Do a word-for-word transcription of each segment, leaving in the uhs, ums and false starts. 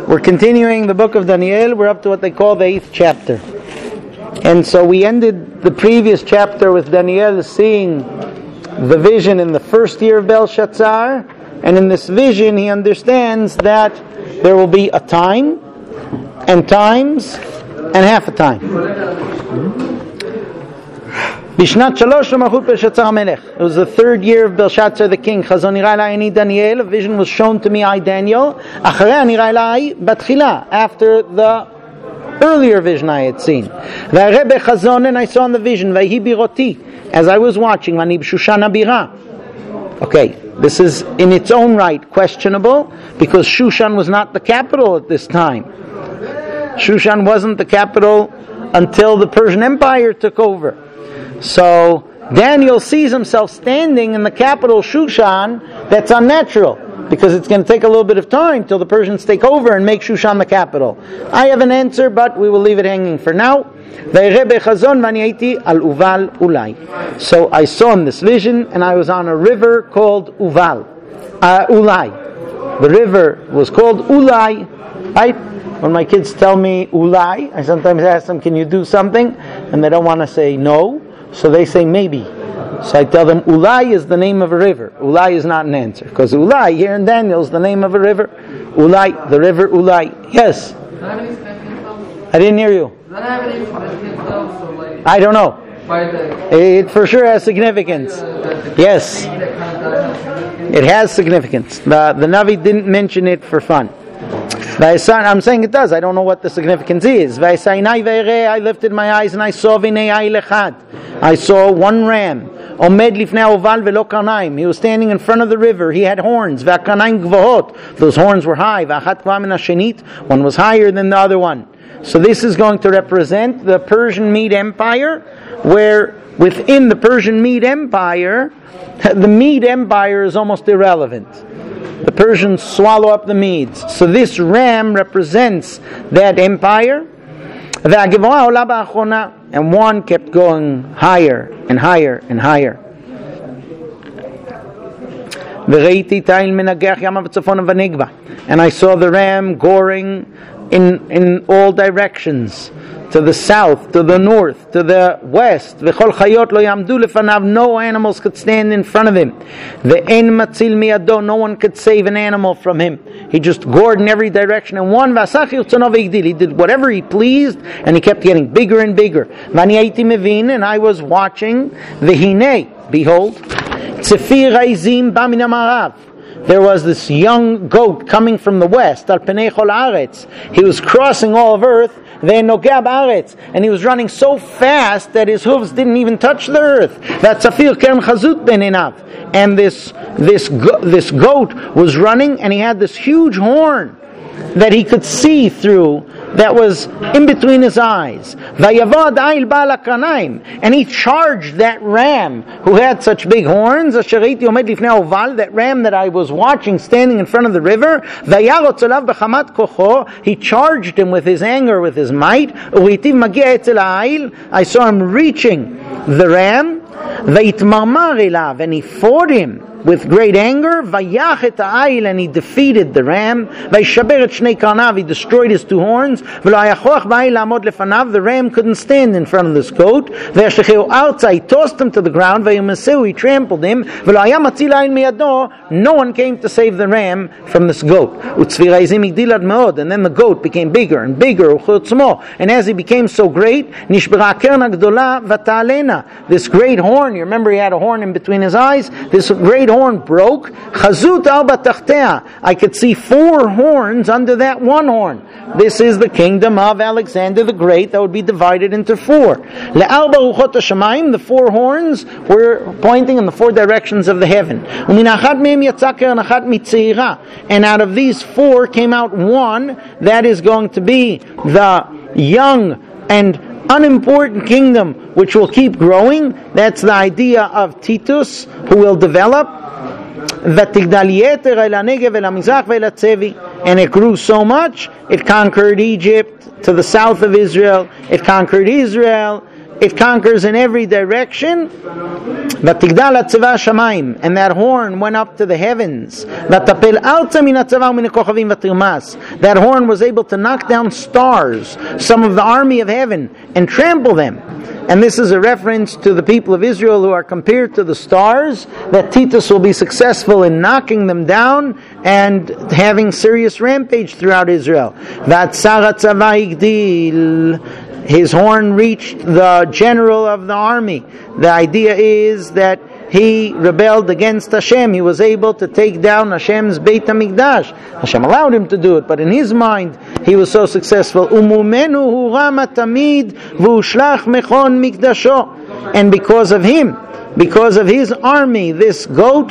We're continuing the book of Daniel. We're up to what they call the eighth chapter. And so we ended the previous chapter with Daniel seeing the vision in the first year of Belshazzar. And in this vision he understands that there will be a time, and times, and half a time. Bishnat Shalosh Malchut Belshazzar Melech. It was the third year of Belshazzar the king. Chazon nira elai ani Daniel. A vision was shown to me, I Daniel. Acharei nira elai batchila. After the earlier vision I had seen. V'areh bechazon, and I saw in the vision. V'hi biroti. As I was watching, v'ani b'Shushan habira. Okay, this is in its own right questionable, because Shushan was not the capital at this time. Shushan wasn't the capital until the Persian Empire took over. So Daniel sees himself standing in the capital Shushan. That's unnatural, because it's going to take a little bit of time till the Persians take over and make Shushan the capital. I have an answer, but we will leave it hanging for now. So I saw in this vision, and I was on a river called Uval, uh, Ulai. The river was called Ulai, right? When my kids tell me Ulai, I sometimes ask them, can you do something? And they don't want to say no, so they say maybe. So I tell them, Ulai is the name of a river. Ulai is not an answer, because Ulai here in Daniel is the name of a river. Ulai, the river Ulai. Yes? I didn't hear you. I don't know. It for sure has significance. Yes. It has significance. The, the Navi didn't mention it for fun. I'm saying it does. I don't know what the significance is. I lifted my eyes and I saw I saw one ram. He was standing in front of the river. He had horns. Those horns were high. One was higher than the other one. So this is going to represent the Persian Mede Empire, where within the Persian Mede Empire, the Mede Empire is almost irrelevant. The Persians swallow up the Medes. So this ram represents that empire. And one kept going higher and higher and higher. And I saw the ram goring in, in all directions. To the south, to the north, to the west. No animals could stand in front of him. No one could save an animal from him. He just gored in every direction. And one, he did whatever he pleased, and he kept getting bigger and bigger. And I was watching. Behold, there was this young goat coming from the west. He was crossing all of earth. And he was running so fast that his hooves didn't even touch the earth. And this this go- this goat was running, and he had this huge horn that he could see through, that was in between his eyes. And he charged that ram who had such big horns, that ram that I was watching standing in front of the river. He charged him with his anger, with his might. I saw him reaching the ram, and he fought him with great anger, and he defeated the ram. He destroyed his two horns. The ram couldn't stand in front of this goat. He tossed him to the ground. He trampled him. No one came to save the ram from this goat. And then the goat became bigger and bigger. And as he became so great, this great horn, you remember he had a horn in between his eyes, this great horn broke. I could see four horns under that one horn. This is the kingdom of Alexander the Great that would be divided into four. The four horns were pointing in the four directions of the heaven. And out of these four came out one that is going to be the young and unimportant kingdom which will keep growing. That's the idea of Titus, who will develop. And it grew so much, it conquered Egypt to the south of Israel. It conquered Israel it conquers in every direction. V'tigdal hatzava shamayim, and that horn went up to the heavens. V'tapel alza min hatzava u'min hakochavim v'tirmas. That horn was able to knock down stars, some of the army of heaven, and trample them. And this is a reference to the people of Israel who are compared to the stars, that Titus will be successful in knocking them down and having serious rampage throughout Israel. V'atzar hatzava higdil. His horn reached the general of the army. The idea is that he rebelled against Hashem. He was able to take down Hashem's Beit HaMikdash. Hashem allowed him to do it, but in his mind, he was so successful. Umumenu hu rama tamid v'ushlach mechon mikdasho. And because of him, because of his army, this goat,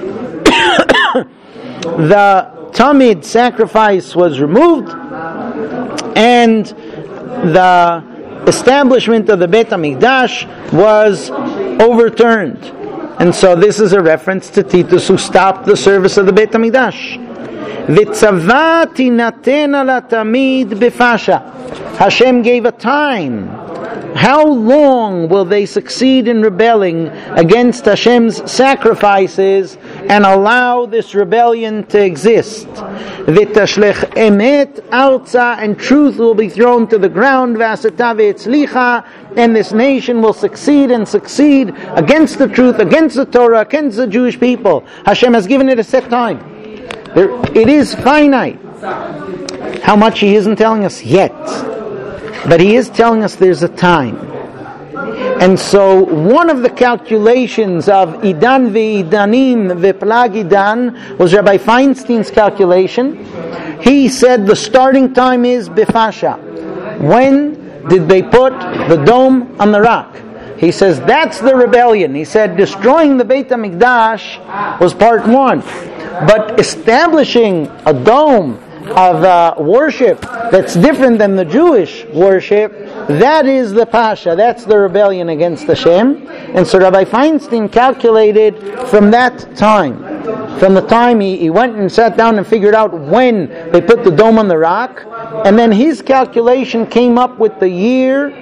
the tamid sacrifice was removed, and the establishment of the Beit HaMikdash was overturned. And so this is a reference to Titus, who stopped the service of the Beit HaMikdash. V'tzava tinatena latamid b'fasha. Hashem gave a time. How long will they succeed in rebelling against Hashem's sacrifices and allow this rebellion to exist? V'tashlech emet arza, and truth will be thrown to the ground. V'aseta v'etzlicha, and this nation will succeed and succeed against the truth, against the Torah, against the Jewish people. Hashem has given it a set time. There, it is finite. How much He isn't telling us yet. But He is telling us there's a time. And so one of the calculations of Idan v'idanim v'plag Idan was Rabbi Feinstein's calculation. He said the starting time is bifasha. When did they put the dome on the rock? He says that's the rebellion. He said destroying the Beit HaMikdash was part one. But establishing a dome of uh, worship that's different than the Jewish worship, that is the Pasha, that's the rebellion against Hashem. And so Rabbi Feinstein calculated from that time, from the time he, he went and sat down and figured out when they put the dome on the rock, and then his calculation came up with the year.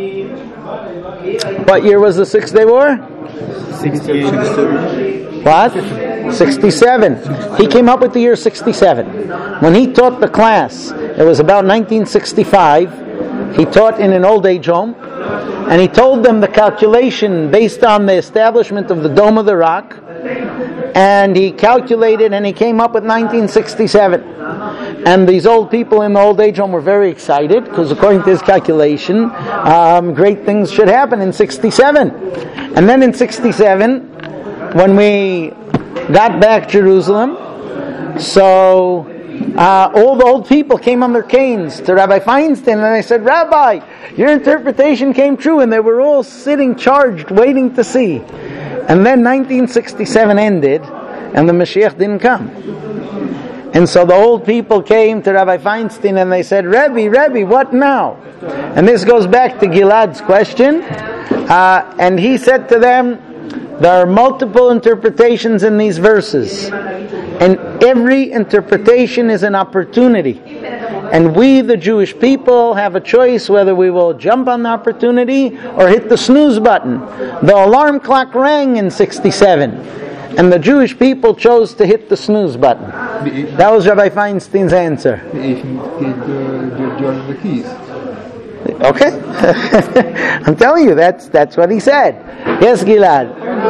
What year was the Six Day War? sixty-eight. What? sixty-seven. He came up with the year sixty-seven. When he taught the class, it was about nineteen sixty-five. He taught in an old age home, and he told them the calculation based on the establishment of the Dome of the Rock, and he calculated and he came up with nineteen sixty-seven. And these old people in the old age home were very excited, because according to his calculation, um, great things should happen in sixty-seven. And then in sixty-seven, when we got back Jerusalem, so uh, all the old people came on their canes to Rabbi Feinstein, and they said, Rabbi, your interpretation came true, and they were all sitting charged, waiting to see. And then nineteen sixty-seven ended, and the Mashiach didn't come. And so the old people came to Rabbi Feinstein, and they said, Rebbe, Rebbe, what now? And this goes back to Gilad's question, uh, and he said to them, there are multiple interpretations in these verses, and every interpretation is an opportunity. And we, the Jewish people, have a choice whether we will jump on the opportunity or hit the snooze button. The alarm clock rang in sixty-seven, and the Jewish people chose to hit the snooze button. That was Rabbi Feinstein's answer. The John the keys. Okay. I'm telling you, that's that's what he said. Yes, Gilad.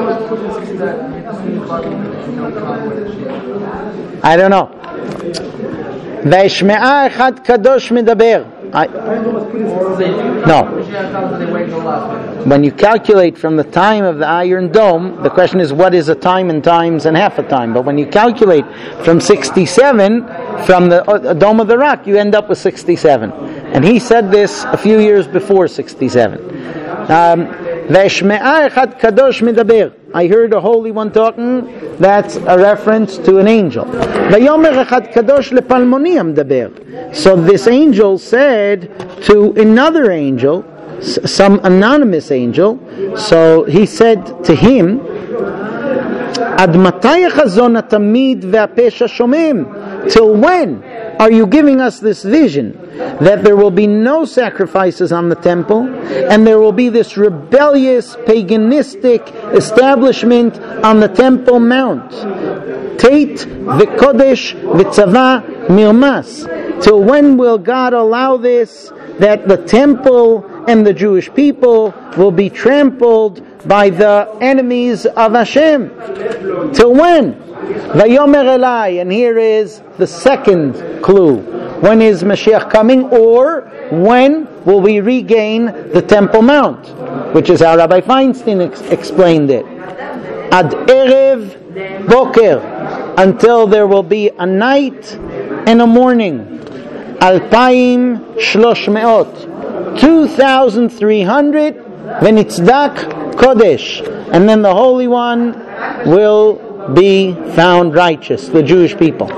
I don't know. V'eshme'a echad kadosh medaber. No. When you calculate from the time of the Iron Dome, the question is what is a time and times and half a time. But when you calculate from sixty-seven, from the uh, Dome of the Rock, you end up with sixty-seven. And he said this a few years before sixty-seven. Um, V'eshme'a echad kadosh medaber. I heard a holy one talking. That's a reference to an angel. V'yomer echad kadosh lepalmoni medaber. So this angel said to another angel, some anonymous angel, so he said to him, Ad matay chazon hatamid ve'apesha shomim? Till when are you giving us this vision that there will be no sacrifices on the temple and there will be this rebellious, paganistic establishment on the Temple Mount? Tate v'kodesh v'tzava mirmas. Till when will God allow this, that the temple and the Jewish people will be trampled by the enemies of Hashem? Till when? Vayomer Elai, and here is the second clue. When is Mashiach coming, or when will we regain the Temple Mount? Which is how Rabbi Feinstein ex- explained it. Ad Erev Boker, until there will be a night and a morning. Alpaim Shlosh Meot, two thousand three hundred, Venitzdak Kodesh, and then the Holy One will be found righteous, the Jewish people.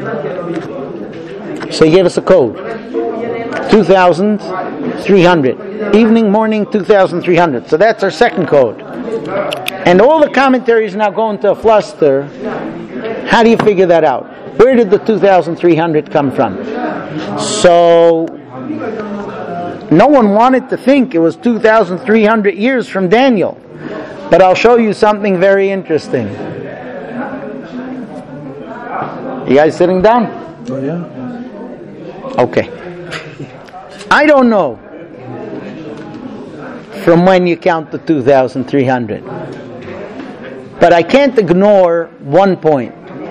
So he gave us a code. two thousand three hundred. Evening, morning, two thousand three hundred. So that's our second code. And all the commentaries now go into a fluster. How do you figure that out? Where did the two thousand three hundred come from? So no one wanted to think it was two thousand three hundred years from Daniel. But I'll show you something very interesting. You guys sitting down? Oh, yeah. Okay. I don't know from when you count the two thousand three hundred. But I can't ignore one point.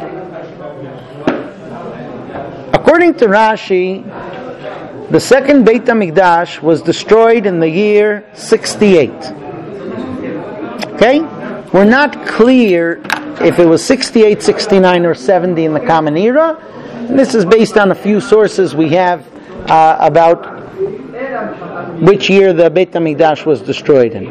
According to Rashi, the second Beit HaMikdash was destroyed in the year sixty-eight. Okay? We're not clear if it was sixty-eight, sixty-nine, or seventy in the Common Era. And this is based on a few sources we have uh, about which year the Beit HaMikdash was destroyed in.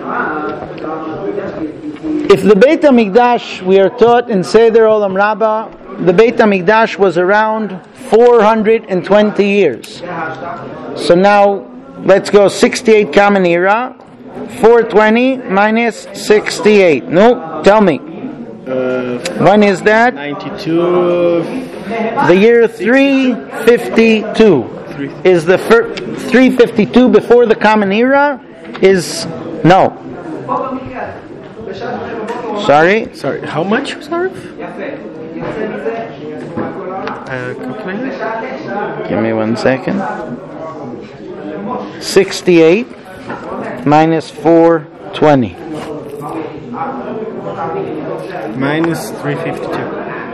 If the Beit HaMikdash, we are taught in Seder Olam Rabbah, the Beit HaMikdash was around four hundred twenty years. So now, let's go sixty-eight Common Era, four hundred twenty minus sixty-eight. No, tell me. Uh, When is that? ninety-two. The year three fifty-two. Is the fir- three fifty-two before the Common Era? Is no. Sorry? Sorry, how much? Sorry? Uh, calculate? Give me one second. sixty-eight minus four twenty. Minus three fifty-two.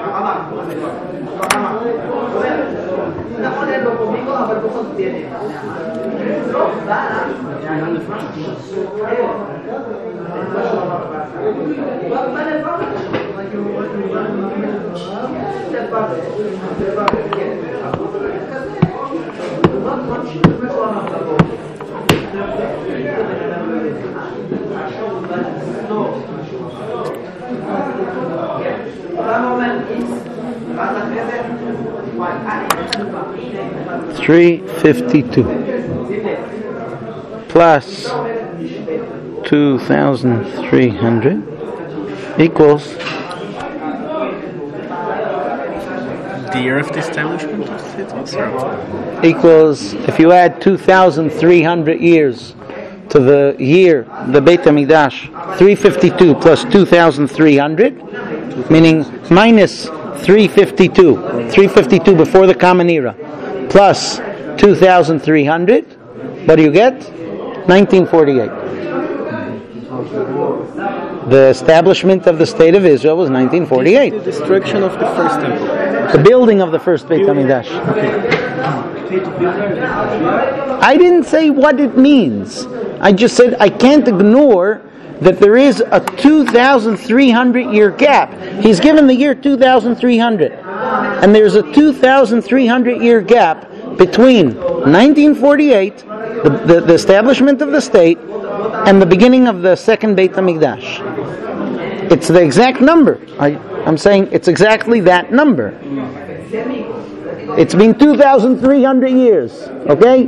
three fifty-two plus two thousand three hundred equals The year of the establishment of the city? equals, if you add two thousand three hundred years to the year, the Beit HaMikdash, three fifty-two plus two thousand three hundred, meaning minus three fifty-two, three fifty-two before the Common Era, plus two thousand three hundred, what do you get? nineteen forty-eight. The establishment of the State of Israel was nineteen forty-eight. The destruction of the first temple. The building of the first Beit HaMikdash. I didn't say what it means. I just said I can't ignore that there is a two thousand three hundred year gap. He's given the year two thousand three hundred. And there's a two thousand three hundred year gap between nineteen forty-eight, the, the, the establishment of the state, and the beginning of the second Beit HaMikdash. It's the exact number. I, I'm saying it's exactly that number. It's been two thousand three hundred years, okay?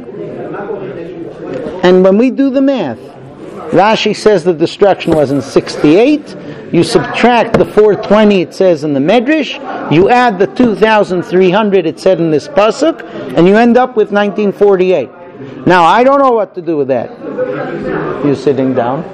And when we do the math, Rashi says the destruction was in sixty-eight, you subtract the four twenty it says in the Medrash, you add the two thousand three hundred it said in this pasuk, and you end up with nineteen forty-eight. Now, I don't know what to do with that. You sitting down?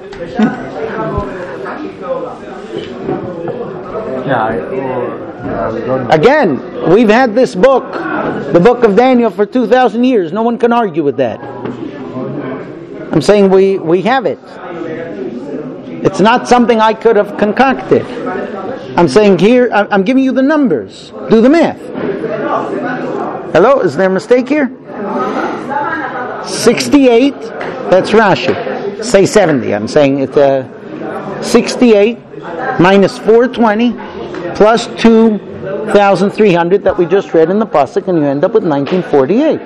Yeah, I, or, uh, we don't know. Again, we've had this book, the book of Daniel, for two thousand years. No one can argue with that. I'm saying we, we have it. It's not something I could have concocted. I'm saying here, I'm giving you the numbers. Do the math. Hello, is there a mistake here? sixty-eight, that's Rashi. Say seventy, I'm saying it's uh, sixty-eight minus four twenty plus two thousand three hundred that we just read in the pasuk, and you end up with nineteen forty-eight.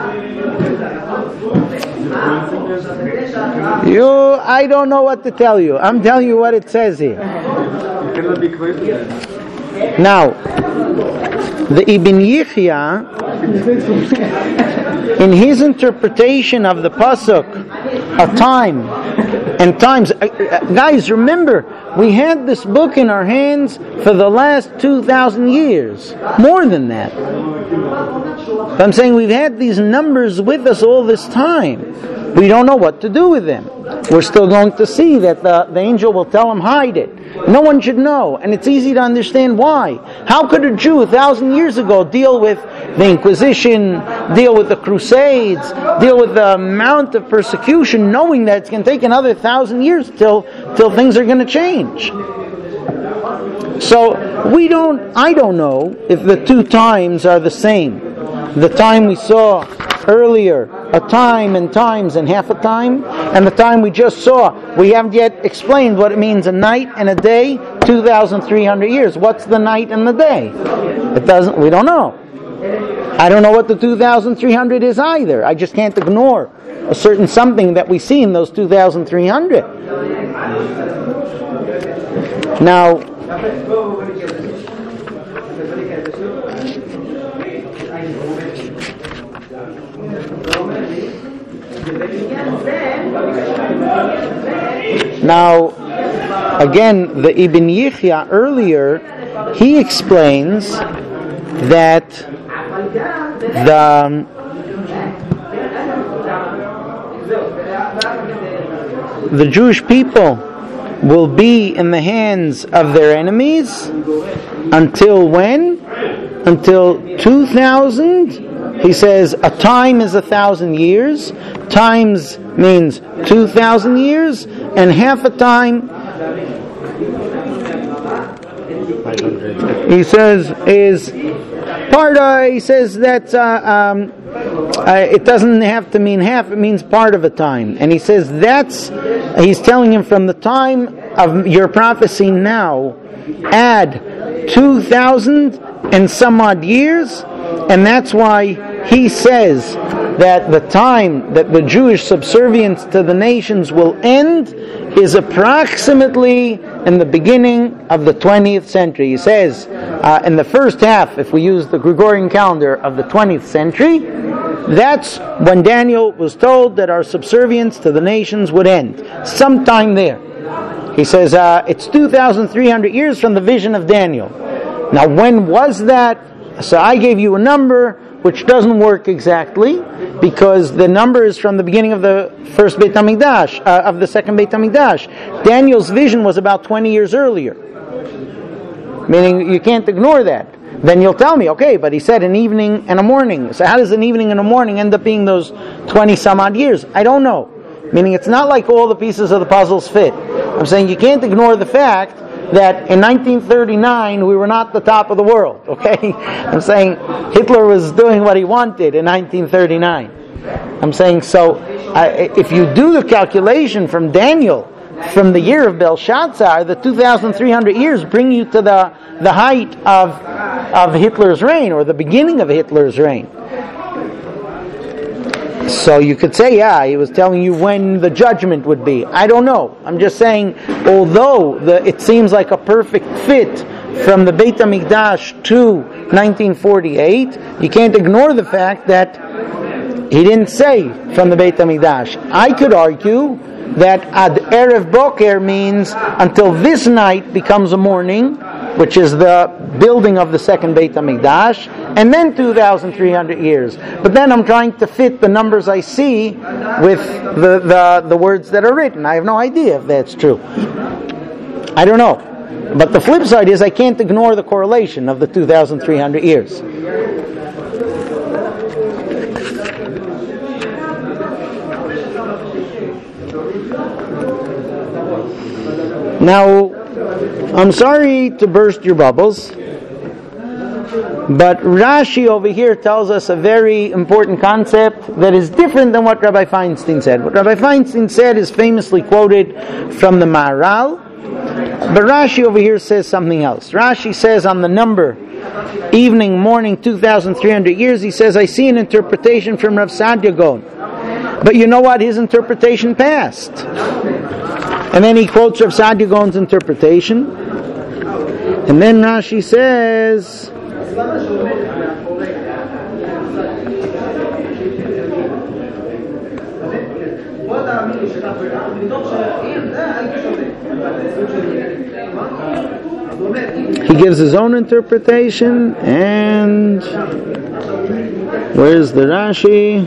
You, I don't know what to tell you. I'm telling you what it says here. Now, the Ibn Yichya, in his interpretation of the pasuk, a time and times, uh, guys, remember, we had this book in our hands for the last two thousand years, more than that. But I'm saying we've had these numbers with us all this time. We don't know what to do with them. We're still going to see that the, the angel will tell him, hide it. No one should know, and it's easy to understand why. How could a Jew a thousand years ago deal with the Inquisition, deal with the Crusades, deal with the amount of persecution, knowing that it's going to take another thousand years till till things are going to change? So we don't. I don't know if the two times are the same. The time we saw earlier, a time and times and half a time, and the time we just saw, we haven't yet explained what it means, a night and a day, two thousand three hundred years. What's the night and the day? It doesn't, we don't know. I don't know what the two thousand three hundred is either. I just can't ignore a certain something that we see in those two thousand three hundred. Now, Now, again, the Ibn Yichya earlier, he explains that the the Jewish people will be in the hands of their enemies until when? Until two thousand. He says a time is a thousand years. Times means two thousand years, and half a time, he says, is part of, he says that uh, um, uh, it doesn't have to mean half, it means part of a time. And he says that's, he's telling him from the time of your prophecy now, add two thousand and some odd years, and that's why he says that the time that the Jewish subservience to the nations will end is approximately in the beginning of the twentieth century. He says uh, in the first half, if we use the Gregorian calendar of the twentieth century, that's when Daniel was told that our subservience to the nations would end. Sometime there. He says uh, it's two thousand three hundred years from the vision of Daniel. Now, when was that? So I gave you a number which doesn't work exactly, because the number is from the beginning of the first Beit HaMikdash, uh, of the second Beit HaMikdash. Daniel's vision was about twenty years earlier. Meaning, you can't ignore that. Then you'll tell me, okay, but he said an evening and a morning. So how does an evening and a morning end up being those twenty some odd years? I don't know. Meaning, it's not like all the pieces of the puzzles fit. I'm saying you can't ignore the fact that in nineteen thirty-nine we were not the top of the world, okay? I'm saying Hitler was doing what he wanted in nineteen thirty-nine. I'm saying, so uh, if you do the calculation from Daniel, from the year of Belshazzar, the two thousand three hundred years bring you to the, the height of, of Hitler's reign, or the beginning of Hitler's reign. So you could say, yeah, he was telling you when the judgment would be. I don't know. I'm just saying, although the, it seems like a perfect fit from the Beit HaMikdash to nineteen forty-eight, you can't ignore the fact that He didn't say from the Beit HaMikdash. I could argue that Ad Erev Boker means until this night becomes a morning, which is the building of the second Beit HaMikdash, and then two thousand three hundred years. But then I'm trying to fit the numbers I see with the, the, the words that are written. I have no idea if that's true. I don't know. But the flip side is I can't ignore the correlation of the two thousand three hundred years. Now, I'm sorry to burst your bubbles, but Rashi over here tells us a very important concept that is different than what Rabbi Feinstein said. What Rabbi Feinstein said is famously quoted from the Maharal, but Rashi over here says something else. Rashi says on the number evening, morning, two thousand three hundred years, he says, I see an interpretation from Rav Sadia Gaon. But you know what? His interpretation passed. And then he quotes Rav Sadia Gaon's interpretation. And then Rashi says, he gives his own interpretation, and where's the Rashi?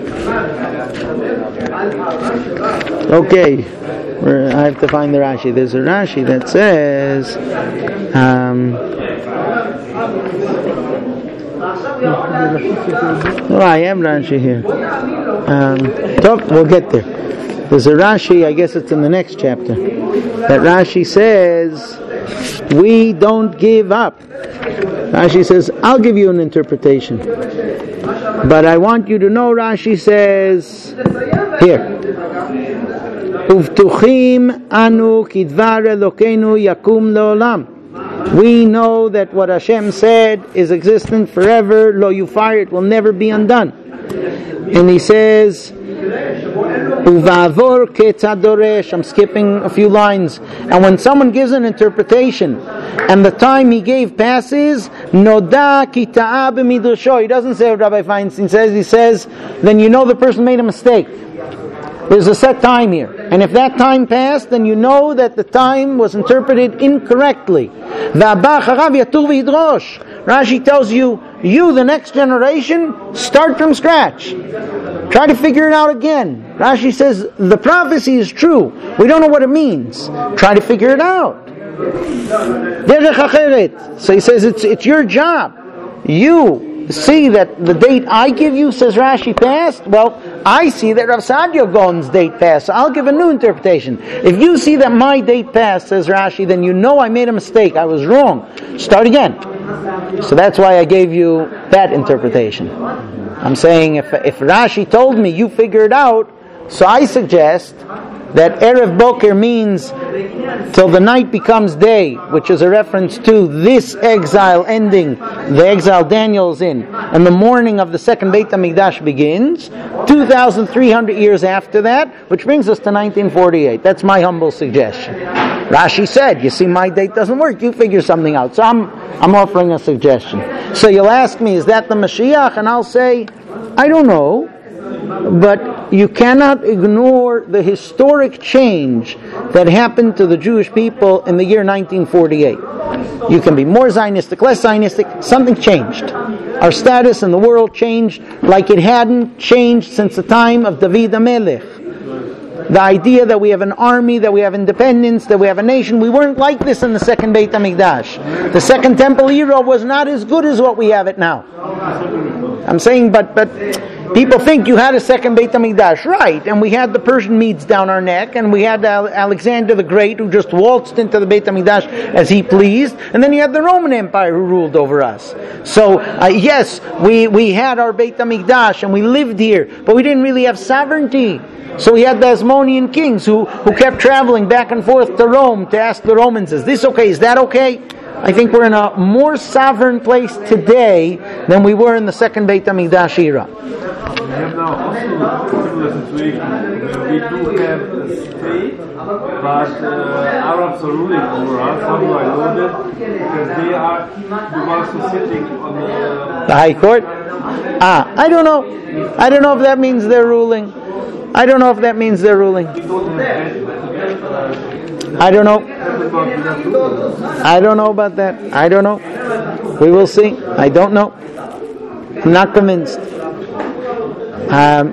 Okay, I have to find the Rashi. There's a Rashi that says, um, oh, I am Rashi here. Um, so we'll get there. There's a Rashi, I guess it's in the next chapter, that Rashi says, we don't give up. Rashi says, I'll give you an interpretation. But I want you to know, Rashi says, here, Uvtuchim anu kidvar Elokeinu yakum leolam. We know that what Hashem said is existent forever. Lo yufar, it will never be undone. And he says, Uvavor ketzadoresh. I'm skipping a few lines. And when someone gives an interpretation, and the time he gave passes, noda ki ta'a b'midrasho. He doesn't say what Rabbi Feinstein says. He says, then you know the person made a mistake. There's a set time here. And if that time passed, then you know that the time was interpreted incorrectly. Rashi tells you, you, the next generation, start from scratch. Try to figure it out again. Rashi says, the prophecy is true. We don't know what it means. Try to figure it out. So he says, it's, it's your job. You see that the date I give you, says Rashi, passed. Well, I see that Rav Sadia Gaon's date passed, so I'll give a new interpretation. If you see that my date passed, says Rashi, then you know I made a mistake. I was wrong. Start again. So that's why I gave you that interpretation. I'm saying if if Rashi told me you figure it out, so I suggest that Erev Boker means till the night becomes day, which is a reference to this exile ending, the exile Daniel's in, and the morning of the second Beit HaMikdash begins, two thousand three hundred years after that, which brings us to nineteen forty-eight. That's my humble suggestion. Rashi said, you see my date doesn't work, you figure something out. So I'm, I'm offering a suggestion. So you'll ask me, is that the Mashiach? And I'll say, I don't know. But you cannot ignore the historic change that happened to the Jewish people in the year nineteen forty-eight. You can be more Zionistic, less Zionistic. Something changed. Our status in the world changed like it hadn't changed since the time of David HaMelech. The idea that we have an army, that we have independence, that we have a nation. We weren't like this in the second Beit HaMikdash. The second Temple era was not as good as what we have it now. I'm saying, but but people think you had a second Beit HaMikdash, right? And we had the Persian Medes down our neck, and we had Alexander the Great who just waltzed into the Beit HaMikdash as he pleased, and then you had the Roman Empire who ruled over us. So uh, yes, we we had our Beit HaMikdash and we lived here, but we didn't really have sovereignty. So we had the Hasmonean kings who, who kept traveling back and forth to Rome to ask the Romans, is this okay? Is that okay? I think we're in a more sovereign place today than we were in the second Beit HaMikdash era. We have now also a similar situation where we do have a state, but uh, Arabs are ruling over us. How do I know that? Because they are the ones who are sitting on the... The High Court? Ah, I don't know. I don't know if that means they're ruling. I don't know if that means they're ruling. I don't know. I don't know about that. I don't know. We will see. I don't know. I'm not convinced. Um,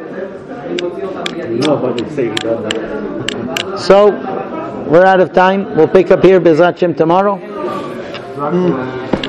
so, we're out of time. We'll pick up here B'ezrat Hashem tomorrow. Mm.